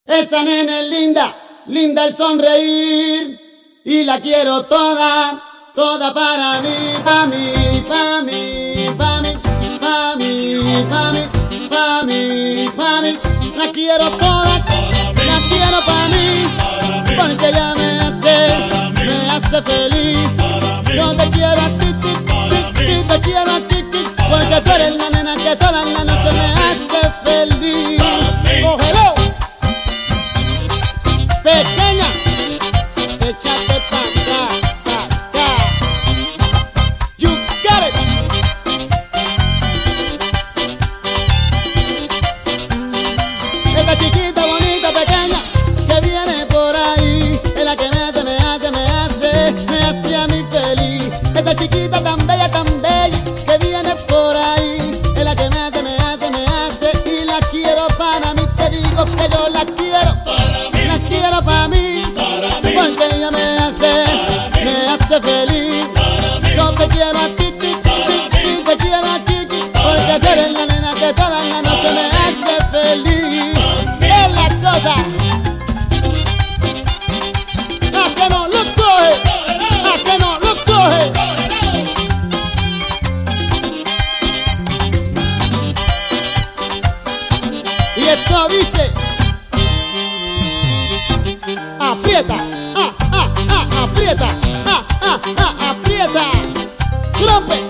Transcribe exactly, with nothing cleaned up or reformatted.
Esa nena es linda, linda el sonreír, y la quiero toda, toda para mí, pa' mí, pa' mí, pa' mí, pa' mí, pa' mí, pa' mí, pa' mí. La quiero toda, la quiero pa' mí, porque ella me hace, me hace feliz. Yo te quiero a ti, ti, ti, ti, te quiero a ti, ti, porque tú eres la nena que toda la noche me hace feliz. Cógelo, pequeña, échate pa' acá, pa' acá. You got it. Esta chiquita bonita pequeña que viene por ahí es la que me hace, me hace, me hace, me hace a mí feliz. Esta chiquita tan bella, tan bella que viene por ahí es la que me hace, me hace, me hace, y la quiero para mí. Te digo que yo la quiero, la quiero para mí, porque ella me hace, me hace feliz. Yo te quiero a ti, ti, ti, ti, te quiero a ti, ti, porque tú eres la nena que toda la noche me hace feliz. Es la cosa. ¿A que no lo coge? ¿A que no lo coge? Y esto dice: aprieta, ah, ah, ah, aprieta, ah, ah, ah, aprieta, rompe.